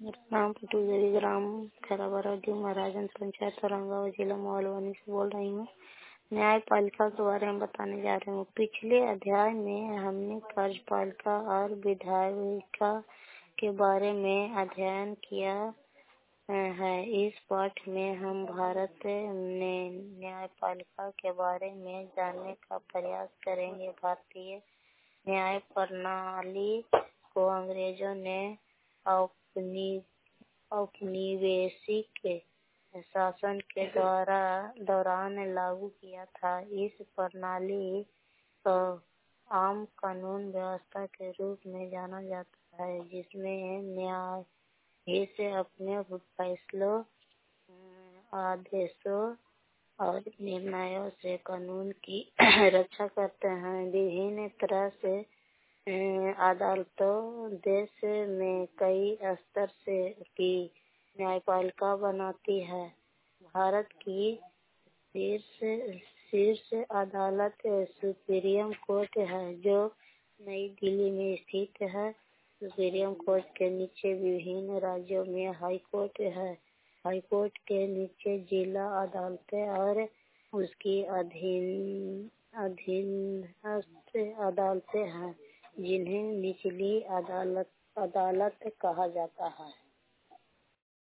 नाम पटूजरी ग्राम खैराबाद महाराजगंज पंचायत औरंगाबाद जिला मोहलवानी से बोल रही हूँ। न्यायपालिका के बारे में बताने जा रही हूँ। पिछले अध्याय में हमने कार्यपालिका और विधायिका के बारे में अध्ययन किया है। इस पाठ में हम भारत में न्यायपालिका के बारे में जानने का प्रयास करेंगे। भारतीय न्याय प्रणाली को अंग्रेजों ने औपनिवेशिक शासन के दौरान लागू किया था। इस प्रणाली को आम कानून व्यवस्था के रूप में जाना जाता है, जिसमें न्यायाधीश अपने फैसलों, आदेशों और निर्णयों से कानून की रक्षा करते हैं। विभिन्न तरह से अदालतों देश में कई स्तर से की न्यायपालिका बनाती है। भारत की शीर्ष अदालत सुप्रीम कोर्ट है, जो नई दिल्ली में स्थित है। सुप्रीम कोर्ट के नीचे विभिन्न राज्यों में हाई कोर्ट है। हाई कोर्ट के नीचे जिला अदालतें और उसकी अधीनस्थ अदालतें हैं, जिन्हें निचली अदालत कहा जाता है।